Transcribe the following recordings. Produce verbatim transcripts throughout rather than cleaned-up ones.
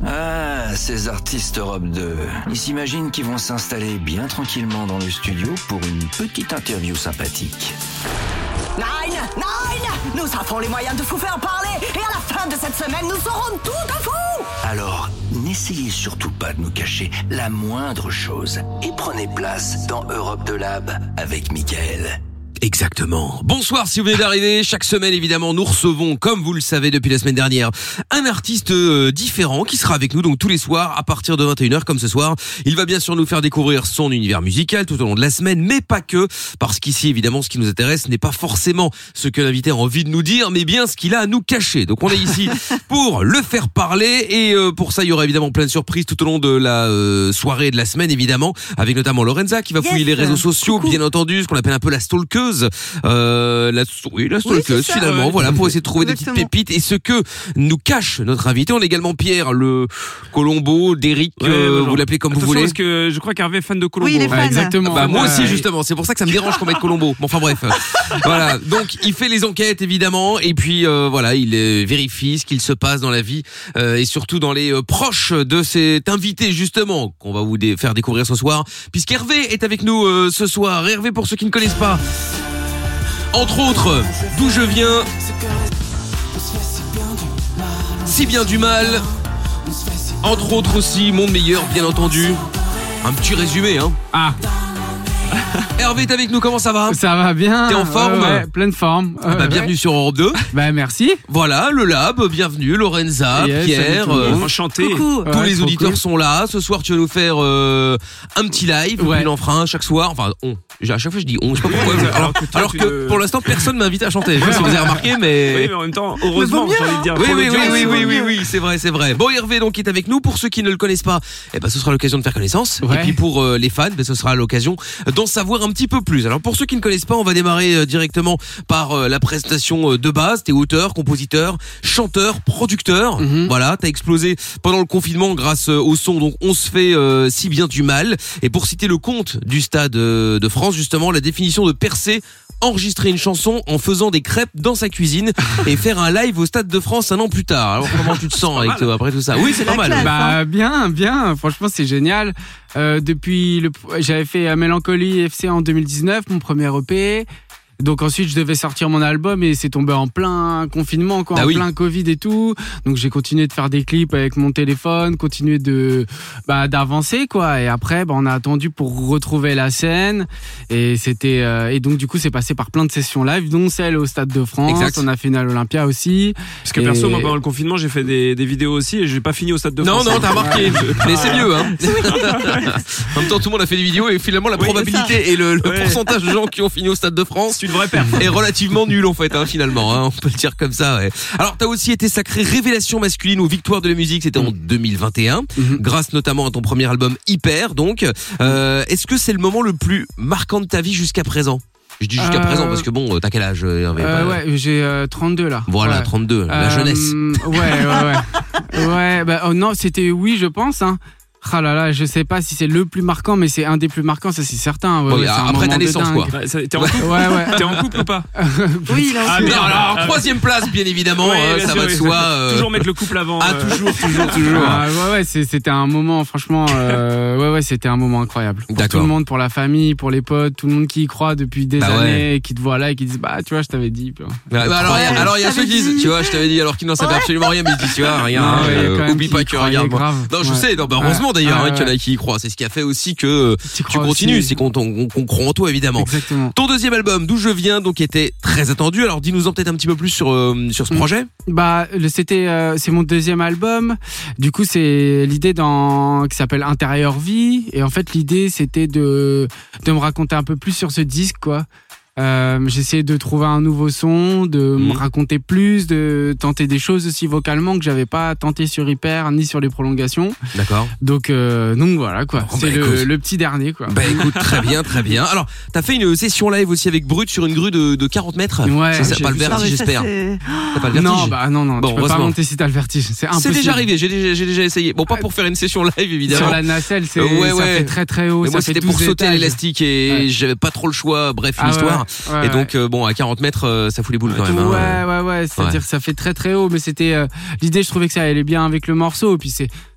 Ah, ces artistes Europe deux. Ils s'imaginent qu'ils vont s'installer bien tranquillement dans le studio pour une petite interview sympathique. Nine, Nine, nous avons les moyens de vous faire parler et à la fin de cette semaine, nous saurons tout à vous. Alors, n'essayez surtout pas de nous cacher la moindre chose et prenez place dans Europe deux Lab avec Mickaël. Exactement. Bonsoir si vous venez d'arriver. Chaque semaine, évidemment, nous recevons, comme vous le savez depuis la semaine dernière, un artiste euh, différent qui sera avec nous donc tous les soirs à partir de vingt et une heures comme ce soir. Il va bien sûr nous faire découvrir son univers musical tout au long de la semaine, mais pas que, parce qu'ici, évidemment, ce qui nous intéresse n'est pas forcément ce que l'invité a envie de nous dire, mais bien ce qu'il a à nous cacher. Donc on est ici pour le faire parler et euh, pour ça, il y aura évidemment plein de surprises tout au long de la euh, soirée et de la semaine, évidemment, avec notamment Lorenza qui va yes. fouiller les réseaux sociaux, Coucou. bien entendu, ce qu'on appelle un peu la stalkeuse. Euh, la, oui, la stalkeuse, oui, finalement, ouais. voilà, pour essayer de trouver Exactement. des petites pépites et ce que nous cache notre invité. On a également Pierre, le Colombo, d'Eric, ouais, euh, vous l'appelez comme Attention vous voulez. Parce que je crois qu'Hervé est fan de Colombo. Oui, il est fan. Ah, exactement. Bah, moi aussi, ouais. justement. C'est pour ça que ça me dérange qu'on mette Colombo. Bon, enfin bref. Voilà. Donc, il fait les enquêtes, évidemment, et puis, euh, voilà, il euh, vérifie ce qu'il se passe dans la vie, euh, et surtout dans les euh, proches de cet invité, justement, qu'on va vous dé- faire découvrir ce soir, puisqu'Hervé est avec nous euh, ce soir. Hervé, pour ceux qui ne connaissent pas, entre autres, D'où je viens, Si bien du mal, entre autres aussi, Monde meilleur, bien entendu. Un petit résumé, hein. Ah. Hervé est avec nous, comment ça va ? Ça va bien. T'es en forme ? Ouais, ouais, pleine forme. Ah bah, ouais. bienvenue sur Europe deux. Bah merci. Voilà, le Lab, bienvenue, Lorenza, yes, Pierre, euh, enchanté. Coucou. tous Ouais, les auditeurs cool. sont là. Ce soir, tu vas nous faire euh, un petit live, Ouais. il en fera un chaque soir. Enfin, on. À chaque fois, je dis on. Je sais pas pourquoi. Ouais, alors, alors que toi, alors tu que le- pour l'instant, personne m'invite à chanter. Je sais pas si vous avez remarqué, mais. Oui, mais en même temps, heureusement, j'ai envie de dire. Oui, pour oui, oui, l'audience, oui, c'est oui, bon. oui, oui, c'est vrai, c'est vrai. Bon, Hervé donc est avec nous. Pour ceux qui ne le connaissent pas, eh ben ce sera l'occasion de faire connaissance. Ouais. Et puis pour euh, les fans, ben ce sera l'occasion d'en savoir un petit peu plus. Alors pour ceux qui ne connaissent pas, on va démarrer euh, directement par euh, la prestation euh, de base. T'es auteur, compositeur, chanteur, producteur. Mhm. Voilà, t'as explosé pendant le confinement grâce euh, au son. Donc on se fait euh, si bien du mal. Et pour citer le conte du Stade euh, de France, justement, la définition de percer, enregistrer une chanson en faisant des crêpes dans sa cuisine et faire un live au Stade de France un an plus tard. Alors comment tu te sens avec toi après tout ça ? Oui, c'est pas mal. classe. Bah bien, bien. Franchement, c'est génial. Euh, depuis le, j'avais fait euh, Mélancolie F C en deux mille dix-neuf, mon premier E P. Donc ensuite je devais sortir mon album et c'est tombé en plein confinement, quoi, Ah en oui. plein Covid et tout. Donc j'ai continué de faire des clips avec mon téléphone, continué de bah d'avancer quoi. Et après bah, on a attendu pour retrouver la scène et c'était euh, et donc du coup c'est passé par plein de sessions live, dont celle au Stade de France. Exact. On a fait une à l'Olympia aussi. Parce que Et- perso, moi pendant le confinement, j'ai fait des, des vidéos aussi et j'ai pas fini au Stade de Non, France. non, t'as remarqué. Mais c'est mieux, hein. En même temps, tout le monde a fait des vidéos et finalement, la Oui, probabilité et le, le Ouais. pourcentage de gens qui ont fini au Stade de France C'est une vraie perte. est relativement nul, en fait, hein, finalement, hein. On peut le dire comme ça, ouais. Alors, t'as aussi été sacrée révélation masculine aux Victoires de la musique, c'était en deux mille vingt et un, Mhm. grâce notamment à ton premier album Hyper, donc. Euh, est-ce que c'est le moment le plus marquant de ta vie jusqu'à présent? Je dis jusqu'à Euh, présent parce que bon, t'as quel âge, Hervé? Euh, Pas- ouais, j'ai euh, trente-deux là. Voilà, Ouais. trente-deux, la Euh, jeunesse. Ouais, ouais, ouais. ouais, bah oh non, c'était oui, je pense. Hein. Ah là là, je sais pas si c'est le plus marquant, mais c'est un des plus marquants, ça c'est certain. Ouais, Bon, ouais, et c'est un après ta moment de naissance, dingue. quoi. Ouais, ça- T'es en couple Ouais, ouais. T'es en couple ou pas? Oui, il est en Ah, couple. merde. Alors, troisième place, bien évidemment, Ouais, hein, bien ça sûr, va de oui. soi. euh, Toujours mettre le couple avant. Ah, euh, toujours, toujours, toujours. Ah, ouais, ouais, c'est- c'était un moment, franchement, euh, ouais, ouais, c'était un moment incroyable. Pour D'accord. tout le monde, pour la famille, pour les potes, tout le monde qui y croit depuis des Bah ouais. années, et qui te voit là et qui disent, bah, tu vois, je t'avais dit. Puis, Ouais, bah alors, il y a- Ouais, alors il y a je ceux qui t'avais disent, dit. tu vois, je t'avais dit, alors qu'ils n'en savent Ouais. absolument rien, mais ils disent, tu vois, rien, Non, ouais, il y a euh, quand même oublie qui pas y que croyaient regarde moi. grave. Non, je Ouais. sais, non, bah, Ouais. heureusement d'ailleurs, Ouais, hein, qu'il y en a ouais. qui y croient. C'est ce qui a fait aussi que T'y tu crois continues, aussi. c'est qu'on, qu'on, qu'on croit en toi, évidemment. Exactement. Ton deuxième album, D'où je viens, donc était très attendu. Alors dis-nous en peut-être un petit peu plus sur euh, sur ce Mm. projet. Bah, le- c'était, euh, c'est mon deuxième album. Du coup, c'est l'idée dans qui s'appelle Intérieur Vie. Et en fait, l'idée, c'était de de me raconter un peu plus sur ce disque, quoi. Euh, j'essayais de trouver un nouveau son, de Mhm. me raconter plus, de tenter des choses aussi vocalement que j'avais pas tenté sur Hyper ni sur les prolongations. D'accord. Donc, euh, donc voilà quoi. Bon, C'est bah, le, écoute. le petit dernier quoi. Bah écoute, très bien, très bien. Alors, t'as fait une session live aussi avec Brut sur une grue de, de quarante mètres. Ouais, C'est ça, j'ai pas le vu ça. vertige, mais ça, j'espère. c'est- T'as pas le vertige. Non, bah non, non. Bon, tu peux pas heureusement. monter si t'as le vertige. C'est C'est impossible. déjà arrivé, j'ai déjà, j'ai déjà essayé. Bon, pas pour faire une session live, évidemment. Sur la nacelle, c'est Euh, ouais, ça ouais. fait très très haut. Mais ça moi, fait c'était pour douze sauter à étages. l'élastique et Ouais. j'avais pas trop le choix. Bref, une Ah ouais, histoire. ouais, Et ouais. donc, euh, bon, à quarante mètres, euh, ça fout les boules quand même. Ouais, hein. ouais, ouais. C'est-à-dire que ça fait très très haut, mais c'était euh, l'idée. Je trouvais que ça allait bien avec le morceau. Et puis c'est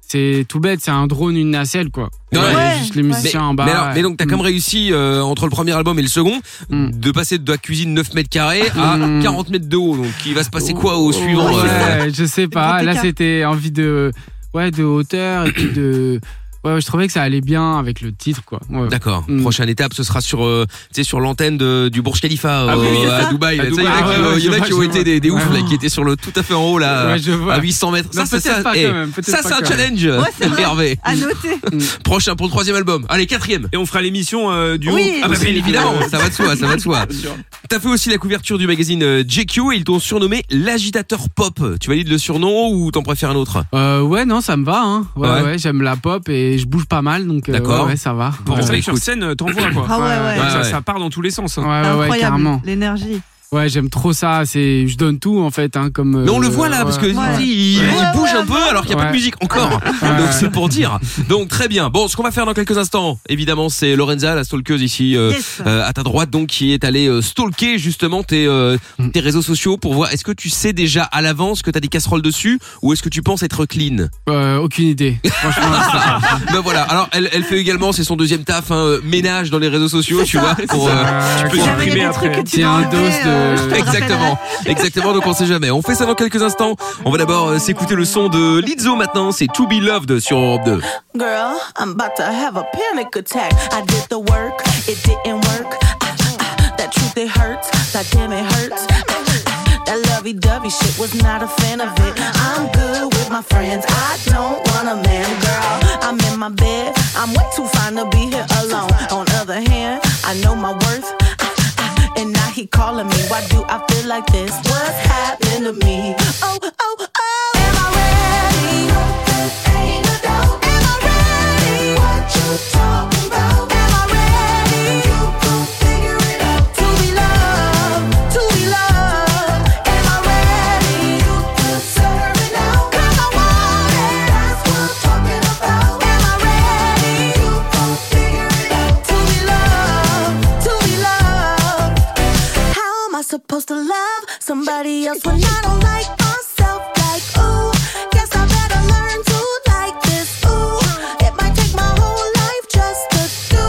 c'est tout bête, c'est un drone, une nacelle, quoi. Ouais. Ouais, juste les musiciens mais, en bas. mais, alors, mais donc t'as Mm. quand même réussi euh, entre le premier album et le second Mm. de passer de la cuisine neuf mètres carrés à Mm. quarante mètres de haut. Donc il va se passer quoi au suivant Ouais, euh, je sais pas. grand Là, écart. c'était envie de, ouais, de hauteur et puis de. Ouais, je trouvais que ça allait bien avec le titre, quoi. Ouais. D'accord. Mm. Prochaine étape, ce sera sur, euh, tu sais, sur l'antenne de, du Burj Khalifa Ah euh, oui, oui, c'est à ça. Dubaï. À là. Tu sais, Il y en a Dubaï. qui, Ah ouais, euh, il y en a je qui vois, ont je été vois. des, des oufs Ouais. là, qui étaient sur le tout à fait en haut là, Ouais, je vois. à huit cents mètres. Non, ça, c'est peut-être ça. pas Eh, quand même, peut-être ça, pas c'est un quand même. challenge. Ouais, c'est vrai. Hervé. À noter. Prochain pour le troisième album. Allez, quatrième. Et on fera l'émission euh, du Oui. haut. Ah bah bien évidemment, ça va de soi, ça va de soi. Bien sûr. T'as fait aussi la couverture du magazine euh, J Q et ils t'ont surnommé l'agitateur pop. Tu valides le surnom ou t'en préfères un autre? Euh, ouais, non, ça me va, hein. Ouais, Ouais. ouais, j'aime la pop et je bouge pas mal, donc. euh, D'accord. Ouais, ouais, ça va. Bon, ouais, C'est bah, vrai que sur écoute. scène, euh, t'envoies quoi. Ah ouais, ouais. Ouais, ça, ouais. ça part dans tous les sens. hein. ouais, ouais, ouais, Incroyable, carrément. l'énergie. Ouais, j'aime trop ça. C'est, je donne tout en fait, hein, comme. Mais on euh, le voit là, parce que ouais. Ouais. il, il Ouais, bouge ouais, un peu ouais. alors qu'il n'y a pas de Ouais. musique encore. Ouais. Donc c'est pour dire. Donc très bien. Bon, ce qu'on va faire dans quelques instants, évidemment, c'est Lorenza, la stalkeuse ici euh, Yes. euh, à ta droite, donc qui est allée euh, stalker justement tes euh, Mm. tes réseaux sociaux pour voir. Est-ce que tu sais déjà à l'avance que t'as des casseroles dessus ou est-ce que tu penses être clean? Euh, aucune idée. Franchement. Ben voilà. Alors elle elle fait également, c'est son deuxième taf, hein, euh, ménage dans les réseaux sociaux, C'est tu ça, vois. c'est Pour, ça. euh, Tu peux Si jamais il y supprimer a des trucs après. que tu C'est dois un enlever, dos de- euh, je te le Exactement, exactement. Donc on sait jamais. On fait ça dans quelques instants. On va d'abord euh, s'écouter le son de Lizzo maintenant. C'est To Be Loved sur Europe deux. Girl, I'm about to have a panic attack. I did the work, it didn't work. Ah, ah, ah, that truth, it hurts. That damn, it hurts. Ah, ah, ah, that lovey-dovey shit was not a fan of it. I'm good with my friends. I don't want a man, girl. I'm in my bed. I'm way too fine to be here alone. On other hand, I know my worth. Ah, ah, and now he calling me. Why do I feel like this? What's happening to me? Oh, oh, oh. Am I ready? Ain't no doubt. Am I ready? What you talking about? Am I ready? You gon' figure it out. To be loved, to be loved. Am I ready? You deserve it now. 'Cause I want it. That's what I'm talking about. Am I ready? You gon' figure it out. To be loved, to be loved. How am I supposed to love somebody else when I don't like myself? Like, ooh, guess I better learn to like this. Ooh, it might take my whole life just to do.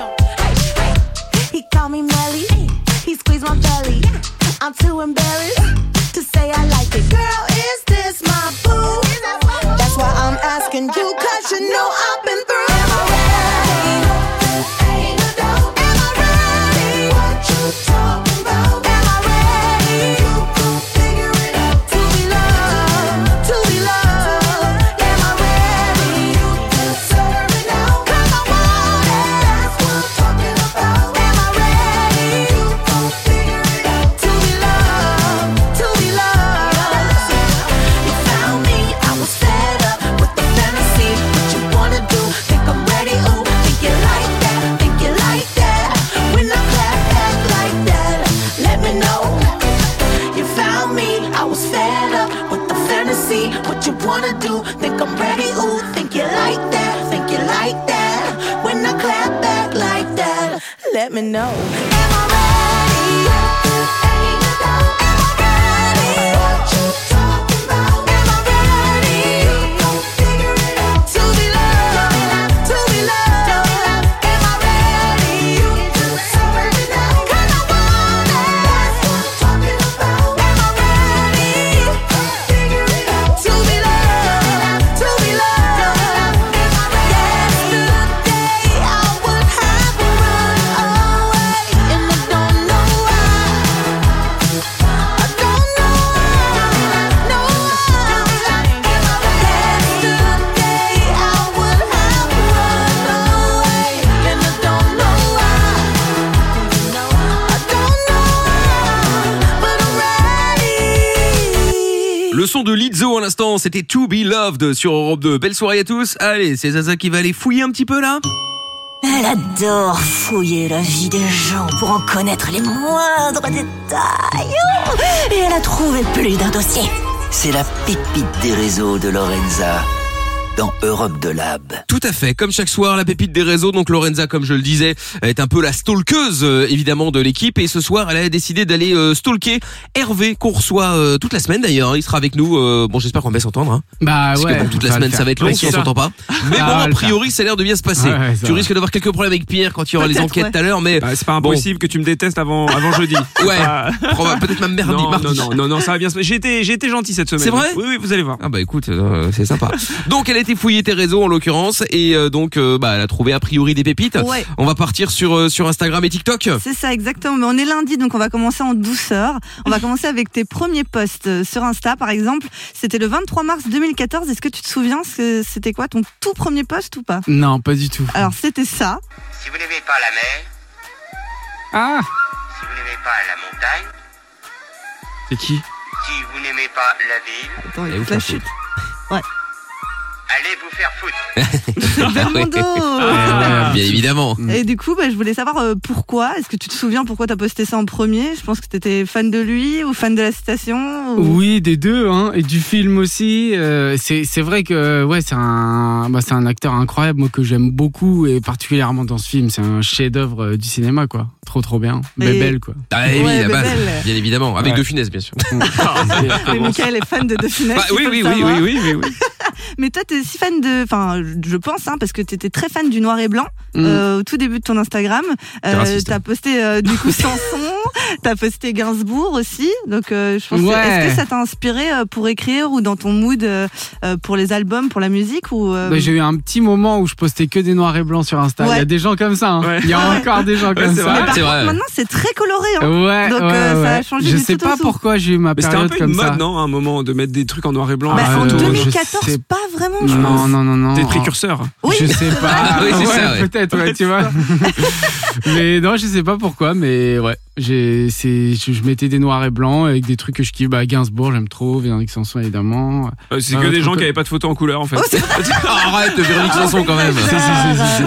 He called me Melly, he squeezed my belly. I'm too embarrassed to say I like it. Girl, is this my boo? That's why I'm asking you, 'cause you know I've been through. Am I ready? Ain't no doubt. Am I ready? What you talking about? Am I ready? You gon' figure it out. To be loved, to be loved. Am I ready? You deserve it now. 'Cause I want it. That's what I'm talking about. Am I ready? You gon' figure it out. To be loved, to be loved. You found me, I was fed up with the fantasy. What you wanna do? Think I'm ready? Ooh, think you like that? Think you like that? When I clap back like that, let me know. You found me, I was fed up with the fantasy. What you wanna do? Think I'm ready? Ooh, think you like that? Think you like that? When I clap back like that, let me know. Am I ready? Ain't no doubt. Am I ready? What you talking about? Am I ready? You gon' figure it out. To be loved, to be loved. Am I ready? You deserve it now. 'Cause I want it. That's what I'm talking about. Am I ready? You gon' figure it out. To be loved, to be loved. Am I ready? Yesterday I would have run away, and I don't know why. I don't know why. No why. Yesterday I would have run away, and I don't know why. I don't know why, but I'm ready. Le son de Lizzo à l'instant, c'était To Be Loved sur Europe deux. Belle soirée à tous. Allez, c'est Zaza qui va aller fouiller un petit peu là. Elle adore fouiller la vie des gens pour en connaître les moindres détails. Oh, et elle a trouvé plus d'un dossier. C'est la pépite des réseaux de Lorenza. dans Europe de Lab. Tout à fait, comme chaque soir, la pépite des réseaux, donc Lorenza, comme je le disais, est un peu la stalkeuse, euh, évidemment, de l'équipe, et ce soir, elle a décidé d'aller euh, stalker Hervé, qu'on reçoit euh, toute la semaine d'ailleurs, il sera avec nous, euh, bon j'espère qu'on va s'entendre, hein. Bah Parce ouais. que bon, toute la ça va semaine le ça va être faire. long Ouais, si on c'est ça. s'entend pas, mais Ça bon, va a le priori, ça a l'air de bien se passer. Ouais, ouais, ça Tu va. risques d'avoir quelques problèmes avec Pierre quand il y aura les Peut-être, enquêtes ouais. tout à l'heure, mais Bah, c'est pas bon. impossible que tu me détestes avant, avant jeudi. Ouais, Ah. proba- peut-être même merdi, Non, mardi. non, non, non, non, ça va bien se passer. J'ai été, j'ai été gentil cette semaine. C'est vrai Oui, oui, vous allez voir. Ah bah écoute, euh, c'est sympa. Donc elle a été fouiller tes réseaux en l'occurrence et euh, donc euh, bah elle a trouvé a priori des pépites. Ouais. On va partir sur euh, sur Instagram et TikTok. C'est ça, exactement. Mais on est lundi, donc on va commencer en douceur. On va commencer avec tes premiers posts euh, sur Insta, par exemple. C'était le vingt-trois mars deux mille quatorze. Est-ce que tu te souviens, ce- c'était quoi ton tout premier post ou pas? Non, pas du tout. Alors, c'était ça. Si vous n'aimez pas la mer, Ah, si vous n'aimez pas la montagne, C'est qui? si vous n'aimez pas la ville, Attends, il Allez y a vous toute la faire chute. allez vous faire foutre. Belmondo. Ah, Bien évidemment. Et du coup, bah, je voulais savoir euh, pourquoi. Est-ce que tu te souviens pourquoi t'as posté ça en premier? Je pense que t'étais fan de lui ou fan de la citation ou... oui, des deux, hein, et du film aussi. Euh, c'est c'est vrai que ouais, c'est un bah, c'est un acteur incroyable, moi que j'aime beaucoup et particulièrement dans ce film, c'est un chef-d'œuvre euh, du cinéma quoi. Trop trop bien. Et- Bébel quoi. Ah oui, Ouais, la mais base, belle. bien évidemment, avec Ouais. De Funès bien sûr. Mais Michael est fan de De Funès. Bah, il oui faut oui le oui savoir. oui oui oui oui. Mais toi, t'es si fan de, enfin, je pense, hein, parce que t'étais très fan du noir et blanc Mm. euh, au tout début de ton Instagram. T'es raciste. T'as posté euh, du coup Samson, t'as posté Gainsbourg aussi. Donc, euh, je pense. que- Ouais. Est-ce que ça t'a inspiré euh, pour écrire ou dans ton mood euh, euh, pour les albums, pour la musique ou euh, Bah, j'ai eu un petit moment où je postais que des noirs et blancs sur Insta. Il Ouais. y a des gens comme ça. hein. Ouais. Il y a Ouais. encore des gens Ouais, comme c'est ça. vrai. Mais par c'est contre, vrai. maintenant, c'est très coloré. Hein. Ouais, Donc, ouais, euh, ça a ouais. changé Je du sais tout au pas tout. pourquoi j'ai eu ma Mais c'était un période peu comme une ça. mode, non, à un moment, de mettre des trucs en noir et blanc. Bah, à en photo. je deux mille quatorze, sais- pas vraiment. Je Non, pense. non, non, non. T'es précurseur. Oui. Je sais pas. Ah oui, c'est ça, ouais. Peut-être, ouais, tu vois. Mais non, je sais pas pourquoi, mais ouais. J'ai, c'est, je, je mettais des noirs et blancs avec des trucs que je kiffe. Bah, Gainsbourg, j'aime trop. Véronique Sanson, évidemment. Euh, C'est Ah, que des trop gens qui cool. avaient pas de photos en couleur, en fait. Arrête Véronique Sanson quand même. Si, si, si,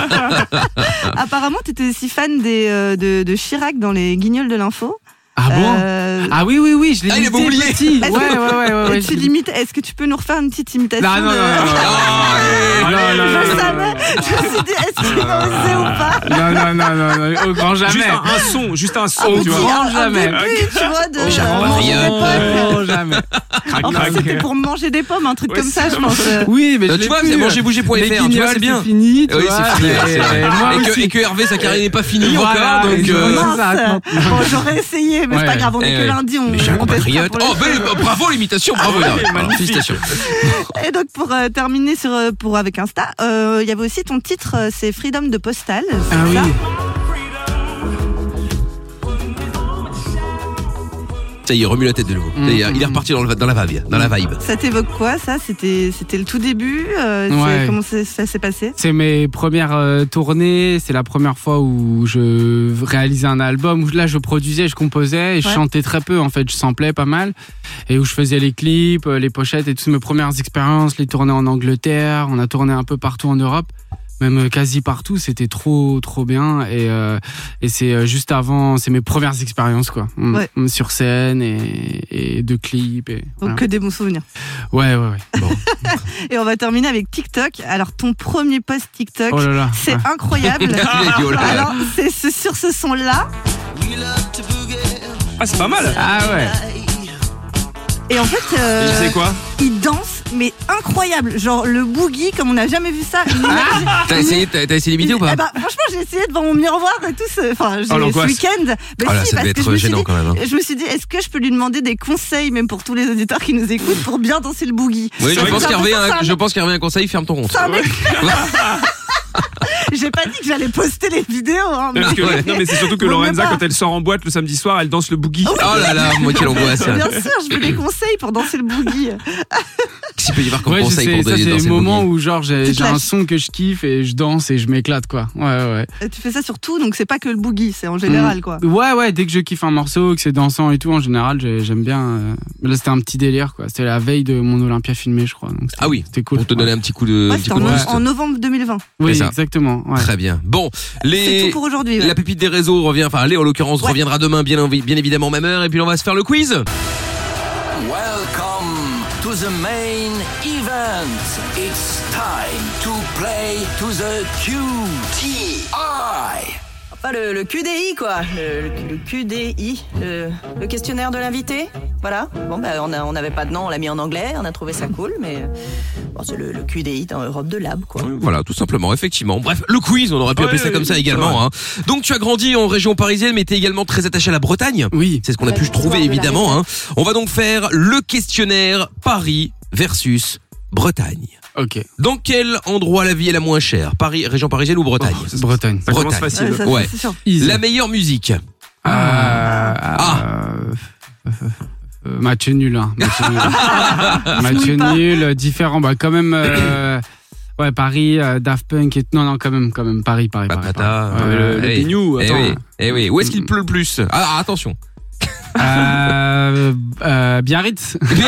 si. Apparemment, t'étais aussi fan des, euh, de, de Chirac dans les Guignols de l'info. Ah bon? Euh, Ah oui, oui, oui, je l'ai Ah, il imité avait oublié. petit. Ouais, Est-ce ouais, que- ouais, ouais, ouais, Et je tu l'ai- l'imites. Est-ce que tu peux nous refaire une petite imitation Non, non, non, de- non, non, Oh, non, non, Je non, savais. Je me suis dit, est-ce qu'il va oser ou pas? non, non, non, non, non, au grand jamais. Juste un, un son, juste un son, Au tu Petit, vois. grand un- un jamais. début, tu vois, de. Jacques euh, Patriote. d'époque. Au grand jamais. En fait, c'était pour manger des pommes, un truc Ouais, comme ça, c'est je pense. euh. Oui, mais Euh, je tu l'ai vois, plus. c'est mangerbouger.fr, Les tu vois, guignols, c'est bien. fini, tu Oui, vois, c'est fini. mais- c'est vrai. et moi et, que, aussi. et que Hervé, sa carrière n'est pas finie Voilà, encore, donc. et euh, je- Mince. ça raconte. Bon, j'aurais essayé, mais c'est Ouais. pas grave, on est Eh que ouais. lundi, on Mais Jacques on testera Patriote. pour les- Oh, belle, bravo l'imitation, bravo là. Alors, félicitations. Et donc pour euh, terminer sur euh, pour avec Insta, euh, il y avait aussi ton titre, euh, c'est Freedom de Postal. c'est Ah oui. ça Ça y est, remue la tête de nouveau. Mm, Ça y est, il est mm. reparti dans, le, dans la vibe, dans la vibe. Ça t'évoque quoi ça? C'était c'était le tout début. euh, c'est- Ouais. Comment c'est- ça s'est passé? C'est mes premières euh, tournées, c'est la première fois où je réalisais un album, où là je produisais, je composais et je Ouais. chantais très peu en fait, je samplais pas mal et où je faisais les clips, euh, les pochettes et toutes mes premières expériences, les tournées en Angleterre, on a tourné un peu partout en Europe. Même euh, quasi partout, c'était trop trop bien et euh, et c'est euh, juste avant, c'est mes premières expériences quoi, Mm, Ouais. mm, sur scène et, et de clips et Donc voilà. que des bons souvenirs. ouais ouais ouais. Bon. Et on va terminer avec TikTok. Alors ton premier post TikTok, Oh là là. c'est Ouais. incroyable. Il a dit, oh là là. Alors c'est ce- sur ce son là. Ah, c'est pas mal. Ah ouais. Et en fait, euh, Et c'est quoi? il danse, mais incroyable. Genre le boogie, comme on n'a jamais vu ça. Une énergie- T'as essayé, t'as, t'as essayé d'imiter ou pas? Eh ben, franchement, j'ai essayé devant mon miroir et tout ce, enfin, j'ai- Oh, ce l'angoisse. week-end. Ben Oh là, si, ça parce devait que être je me suis gênant dit- quand même. hein. Je me suis dit, est-ce que je peux lui demander des conseils, même pour tous les auditeurs qui nous écoutent, pour bien danser le boogie? Oui, je Parce pense que qu'Hervé, ça, a- ça, je pense qu'Hervé a un conseil, ferme ton compte. ça, mec, j'ai pas dit que j'allais poster les vidéos, hein, mais Parce que, Ouais. non, mais c'est surtout que Vaut mieux Lorenza, pas. quand elle sort en boîte le samedi soir, elle danse le boogie. Oh là là, moi quelle angoisse. bien sûr, je veux des conseils pour danser le boogie. Qu'est-ce qu'il peut y avoir comme Ouais, je conseil sais, pour ça donner c'est dans le cette moment boogie où genre j'ai Tu te j'ai un lâches. son que je kiffe et je danse et je m'éclate quoi. Ouais ouais. Euh, Tu fais ça sur tout, donc c'est pas que le boogie, c'est en général, quoi. Ouais ouais, dès que je kiffe un morceau, que c'est dansant et tout, en général j'ai- j'aime bien. euh, Mais là c'était un petit délire quoi. C'était la veille de mon Olympia filmé je crois. Donc c'était- Ah oui, c'était cool. Pour te donner un petit coup de, Ouais, un petit c'était coup en, de no- boost. en novembre deux mille vingt. Oui C'est ça. exactement. Ouais. Très bien. Bon, C'est les tout pour aujourd'hui. ouais. la pépite des réseaux revient, enfin allez en l'occurrence Ouais. reviendra demain, bien, bien évidemment même heure, et puis on va se faire le quiz. Welcome to the main event. friends, it's time to play to the Q T I. Enfin, le, le Q D I, quoi. Le, le, le Q D I, le, le questionnaire de l'invité. Voilà. Bon, ben, on a, on n'avait pas de nom, on l'a mis en anglais, on a trouvé ça cool, mais bon, c'est le, le Q D I dans Europe de Lab, quoi. Voilà, tout simplement, effectivement. Bref, le quiz, on aurait pu Ouais, appeler ça comme ça c'est également. Hein. Donc, tu as grandi en région parisienne, mais t'es également très attaché à la Bretagne. Oui. C'est ce qu'on a pu trouver, évidemment. Hein. On va donc faire le questionnaire Paris versus Bretagne. Ok. Dans quel endroit la vie est la moins chère? Paris, région parisienne ou Bretagne? Oh, Bretagne. Ça commence Bretagne. facile. Ouais, ça, Ouais. c'est sûr. Easy. La meilleure musique? Ah. Ah. Euh, euh, match nul, hein. Match nul. Match nul, différent. Bah, quand même. Euh, ouais, Paris, euh, Daft Punk. Et... Non, non, quand même, quand même. Paris, Paris. Paris, Patata, Paris. euh, le- le eh, Bignou, eh attends. oui, eh oui. Où est-ce qu'il pleut le plus? Ah, attention. Euh, euh, Biarritz. Il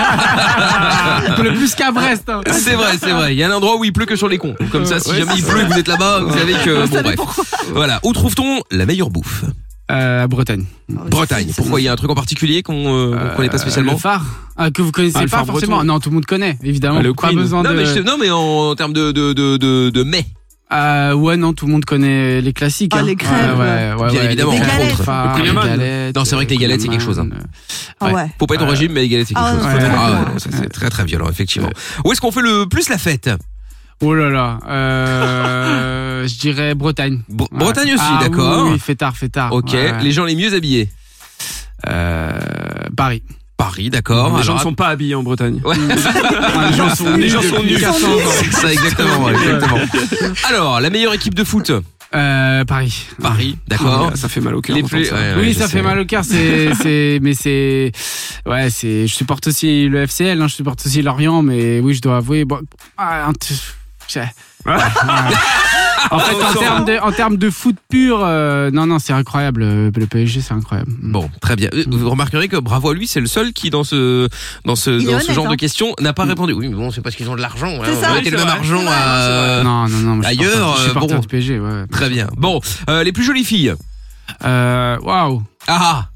pleut plus qu'à Brest. Hein. C'est vrai, c'est vrai. Il y a un endroit où il pleut que sur les cons. Comme ça, si Ouais, jamais il c'est pleut et que vous êtes là-bas, vous savez que Vous bon savez bref. Voilà. Où trouve-t-on la meilleure bouffe? Euh, Bretagne. Bretagne. Pourquoi il y a un truc en particulier qu'on euh, qu'on connaît pas spécialement? Le phare. Ah, que vous connaissez Ah, le pas phare forcément. breton. Non, tout le monde connaît, évidemment. Ah, le pas Queen. besoin Non de. mais, je- non mais en, en termes de de de de, de mets. Euh, ouais, non, tout le monde connaît les classiques. Ah, hein. les crêpes. Ouais, ouais, Bien ouais, évidemment, les on crêpes, rencontre. le phare, Le les Kouign-Amann. galettes. Non, c'est vrai que les galettes, c'est quelque chose, hein. Ah ouais. Faut pas être au régime, mais les galettes c'est quelque Ah, chose. non, c'est Ah, très ouais, bien. ça, c'est très très violent effectivement. Où est-ce qu'on fait le plus la fête? Oh là là. Euh, je dirais Bretagne. Bre- Ouais. Bretagne aussi, Ah, d'accord. Oui, oui, fait tard, fait tard. Ok. Ouais. Les gens les mieux habillés? Euh, Paris. Paris, d'accord. Les gens Alors, ne sont pas habillés en Bretagne. Ouais. les gens sont Les gens sont depuis nus. quatre cents ans. C'est ça exactement, ouais, exactement. Alors, la meilleure équipe de foot? Euh, Paris. Paris, d'accord. Ah, ça fait mal au cœur. Les d'entendre plus- ça. ouais, Oui, ouais, ça je fait sais. mal au cœur, c'est, c'est, mais c'est, ouais, c'est, je supporte aussi le F C L, hein, je supporte aussi Lorient, mais oui, je dois avouer, bon, ah, un t- je- ouais. En fait, en termes de, en termes de foot pur, euh, non, non, c'est incroyable, le, le P S G, c'est incroyable. Bon, très bien. Euh, Vous remarquerez que bravo à lui, c'est le seul qui dans ce dans ce Il est dans ce honnête, genre hein. de questions n'a pas répondu. Oui, mais bon, c'est parce qu'ils ont de l'argent. hein. C'est ça. On Oui, mettait le c'est même vrai. argent C'est vrai, à. Non, non, non, moi, je suis Ailleurs, supporter- je suis euh, supporter bon. du P S G, ouais. Très bien. Bon, euh, les plus jolies filles. Euh, waouh. Ah,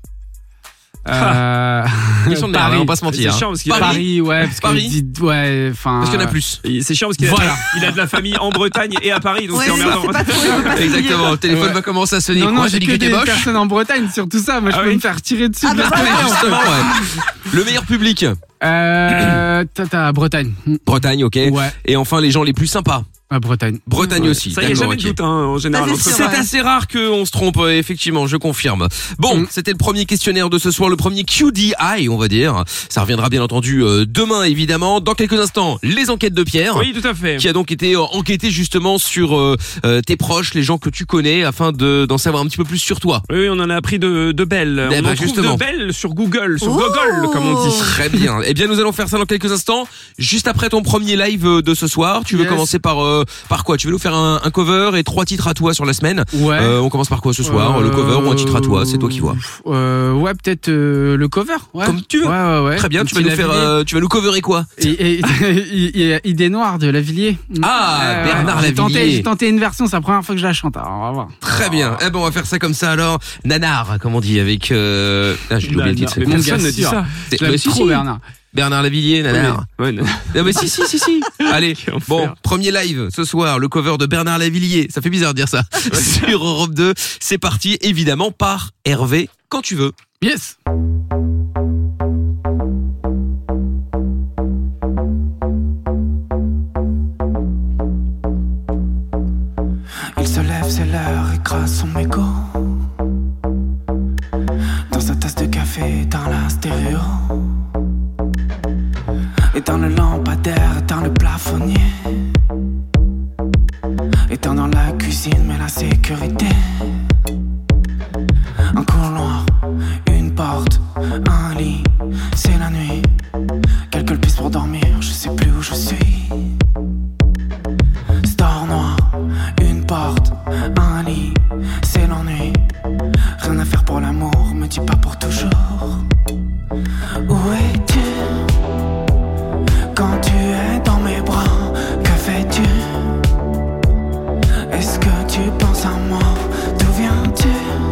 Euh, question de merde, hein, on va pas se mentir. C'est hein. chiant parce qu'il a, Paris, ouais, parce que Paris. dit- ouais, enfin. Parce qu'il y en a plus. c'est chiant parce qu'il a, Voilà. il a de la famille en Bretagne et à Paris, donc Ouais, c'est c'est emmerdant. c'est pas trop, il faut pas se Exactement. Le téléphone Ouais. va commencer à sonner. Non, non, Quoi, j'ai t'as dit que que t'es des moche. personnes en Bretagne sur tout ça. Moi, je Ah peux oui. me faire tirer dessus. Ah, de la bah, télé, en fait. Justement, ouais. Le meilleur public. Euh, t'as Bretagne. Bretagne, ok. Ouais, Et enfin, les gens les plus sympas. à Bretagne. Bretagne Ouais. aussi. Ça, il n'y a d'accord, jamais de ok. doute, hein, en général. Ça, entre c'est ça. sûr. C'est Ouais. assez rare qu'on se trompe, euh, effectivement, je confirme. Bon, Mm. c'était le premier questionnaire de ce soir, le premier Q D I, on va dire. Ça reviendra bien entendu euh, demain, évidemment. Dans quelques instants, les enquêtes de Pierre. Oui, tout à fait. Qui a donc été euh, enquêté justement sur euh, euh, tes proches, les gens que tu connais, afin de d'en savoir un petit peu plus sur toi. Oui, oui, on en a appris de, de belles. Eh on ben, en trouve justement. de belles sur Google, sur Oh. Google, comme on dit. Très bien. Eh bien, nous allons faire ça dans quelques instants. Juste après ton premier live euh, de ce soir, tu veux Yes. commencer par euh, par quoi? Tu veux nous faire un, un cover et trois titres à toi sur la semaine. Ouais. Euh, on commence par quoi ce soir? Euh, Le cover ou un titre à toi? C'est toi qui vois. Euh, ouais, peut-être euh, le cover. Ouais. Comme tu veux. Ouais, ouais, ouais. Très bien. Un Tu vas petit nous faire, Lavilliers. euh, tu vas nous coverer quoi? Et, et, et- et- Idée noire de Lavilliers. Ah, Bernard j'ai tenté, Lavilliers. j'ai tenté une version, c'est la première fois que je la chante. Alors, on va voir. Très bien. Eh ben, on va faire ça comme ça alors. Nanar, comme on dit avec. Euh... Ah, j'ai oublié le titre. Mais c'est con. personne Bien ne dit sûr. ça. C'est- Je l'aime mais si, trop, si. Bernard. Bernard Lavilliers, Nanar. Ouais, non. Non mais si si si si. Allez, Quel enfer. bon, premier live ce soir, le cover de Bernard Lavilliers. Ça fait bizarre de dire ça. Sur Europe deux, c'est parti évidemment par Hervé quand tu veux. Yes. Il se lève, c'est l'heure, écrase son mégot. Dans sa tasse de café, dans la stéréo. Éteins le lampadaire, éteins le plafonnier. Éteins dans la cuisine, mais la sécurité. Un couloir, une porte, un lit, c'est la nuit. Quelques pistes pour dormir, je sais plus où je suis. Store noir, une porte, un lit, c'est l'ennui. Rien à faire pour l'amour, me dis pas pour toujours. Où es-tu quand tu es dans mes bras? Que fais-tu? Est-ce que tu penses à moi? D'où viens-tu?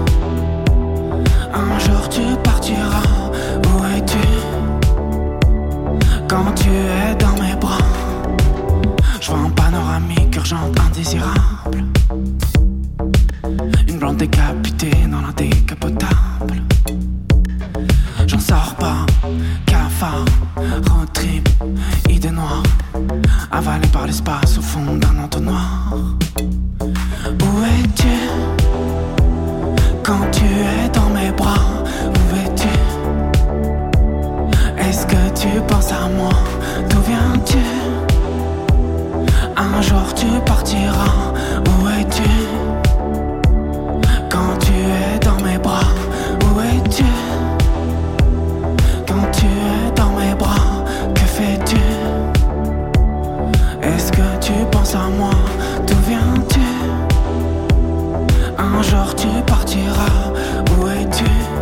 Un jour tu partiras. Où es-tu quand tu es dans mes bras? Je vois un panoramique urgente, indésirable. Une blonde décapitée dans la décapotable. J'en sors pas, cafard, road trip, idée noire, avalée par l'espace au fond d'un entonnoir. Où es-tu quand tu es dans mes bras? Où es-tu? Est-ce que tu penses à moi? D'où viens-tu? Un jour tu partiras. Où es-tu quand tu es dans mes bras? Où es-tu quand tu es dans mes bras? Que fais-tu? Est-ce que tu penses à moi? D'où viens-tu? Un jour tu partiras. Où es-tu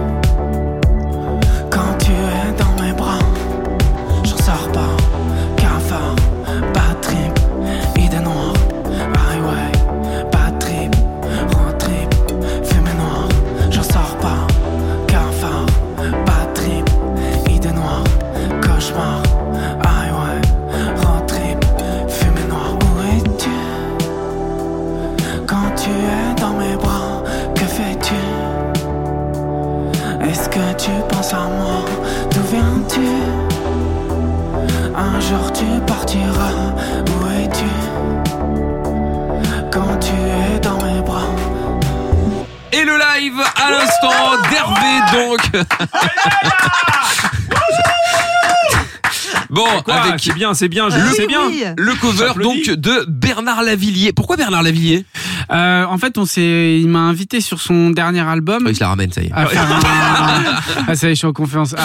quand tu es dans mes bras? J'en sors pas, cafard, bad trip, idée noire, highway, bad trip, road trip, fumée noire. J'en sors pas, cafard, bad trip, idée noire, cauchemar, highway, road trip, fumée noire. Où es-tu quand tu es dans mes bras? Que fais-tu? Est-ce que tu penses à moi? D'où viens-tu? Un jour tu partiras. Où es-tu quand tu es dans mes bras? Et le live à l'instant d'Hervé donc. Bon, Quoi avec c'est bien, c'est bien, je Oui, c'est bien. oui. le cover J'applaudis. donc de Bernard Lavilliers. Pourquoi Bernard Lavilliers? Euh, en fait, on s'est, il m'a invité sur son dernier album. Oh, il se la ramène, ça y est. À faire un... ah, ça y est, je suis en confiance.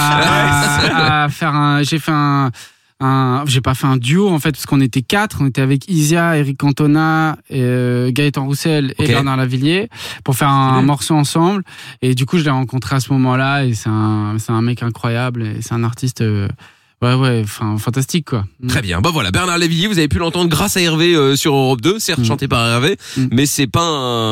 À, à faire un, j'ai fait un, un, j'ai pas fait un duo en fait parce qu'on était quatre. On était avec Isia, Eric Cantona, euh, Gaëtan Roussel et Ok. Bernard Lavilliers pour faire un morceau ensemble. Et du coup, je l'ai rencontré à ce moment-là et c'est un, c'est un mec incroyable et c'est un artiste. Euh, Ouais, ouais, enfin, fantastique, quoi. Très bien. Bah voilà, Bernard Lavilliers, vous avez pu l'entendre grâce à Hervé euh, sur Europe deux, certes Mm. chanté par Hervé, Mm. mais c'est pas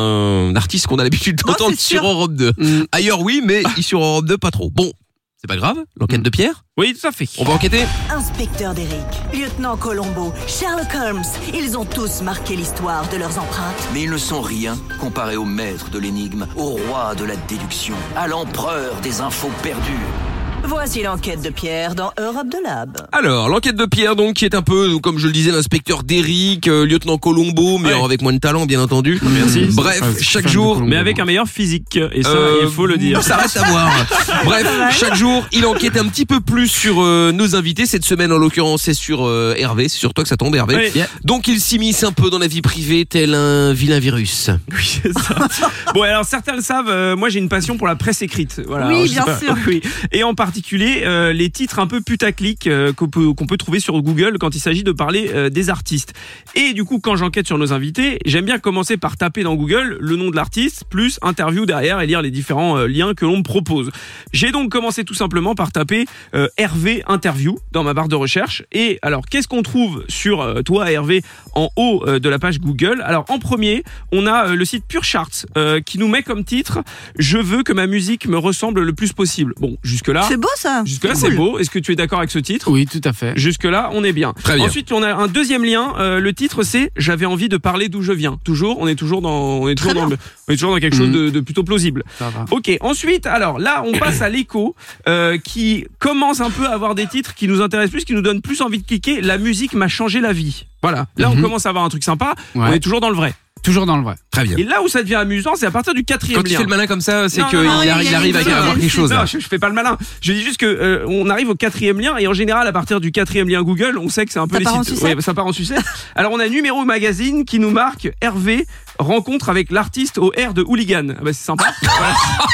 un artiste qu'on a l'habitude d'entendre c'est sûr. sur Europe deux. Mm. Ailleurs oui, mais sur Europe deux pas trop. Bon, c'est pas grave. L'enquête Mm. de Pierre, Oui, tout à fait. on va enquêter. Inspecteur Derrick, lieutenant Colombo, Sherlock Holmes, ils ont tous marqué l'histoire de leurs empreintes. Mais ils ne sont rien comparés au maître de l'énigme, au roi de la déduction, à l'empereur des infos perdues. Voici l'enquête de Pierre dans Europe de Lab. Alors, l'enquête de Pierre, donc, qui est un peu, comme je le disais, l'inspecteur d'Eric, euh, lieutenant Colombo, mais Ouais. alors avec moins de talent, bien entendu. Merci. Bref, Ah, je suis chaque fan de jour, Colombo. Mais avec un meilleur physique, et ça, Euh, il faut le dire. Ça reste à voir. Bref, chaque jour, il enquête un petit peu plus sur euh, nos invités. Cette semaine, en l'occurrence, c'est sur euh, Hervé. C'est sur toi que ça tombe, Hervé. Oui. Yeah. Donc, il s'immisce un peu dans la vie privée, tel un vilain virus. Oui, c'est ça. Bon, alors certains le savent, euh, moi j'ai une passion pour la presse écrite. Voilà, Oui, alors, je sais bien pas- sûr. Oui. Et en particulier euh, les titres un peu putaclic euh, qu'on peut, qu'on peut trouver sur Google quand il s'agit de parler euh, des artistes. Et du coup, quand j'enquête sur nos invités, j'aime bien commencer par taper dans Google le nom de l'artiste plus interview derrière et lire les différents euh, liens que l'on me propose. J'ai donc commencé tout simplement par taper euh, Hervé interview dans ma barre de recherche. Et alors, qu'est-ce qu'on trouve sur euh, toi, Hervé, en haut euh, de la page Google? Alors, en premier, on a euh, le site Pure Charts euh, qui nous met comme titre « Je veux que ma musique me ressemble le plus possible ». Bon, jusque-là, C'est beau ça. jusque-là C'est c'est cool. beau. Est-ce que tu es d'accord avec ce titre? Oui, tout à fait. Jusque-là, on est bien. Très bien. Ensuite, on a un deuxième lien. euh, le titre, c'est « J'avais envie de parler d'où je viens ». Toujours, on est toujours dans, on est toujours Très dans, bien. le- on est toujours dans quelque chose Mhm. de, de plutôt plausible. Ça va. Ok, ensuite, alors là, on passe à l'écho, euh, qui commence un peu à avoir des titres qui nous intéressent plus, qui nous donnent plus envie de cliquer. La musique m'a changé la vie. Voilà, là, on Mhm. commence à avoir un truc sympa. On Ouais. est toujours dans le vrai. Toujours dans le vrai. Très bien. Et là où ça devient amusant, c'est à partir du quatrième Quand tu lien. fais le malin comme ça, c'est Non, qu'il non, non, il y a- arrive, il y il a arrive à une avoir quelque chose. Non, là. je, je fais pas le malin. Je dis juste que euh, on arrive au quatrième lien et en général à partir du quatrième lien Google, on sait que c'est un peu Ça les part en sites. sucette. Ouais, ça part en sucette. Alors on a Numéro Magazine qui nous marque Hervé rencontre avec l'artiste au R de Hooligan. Ah bah c'est sympa. Voilà.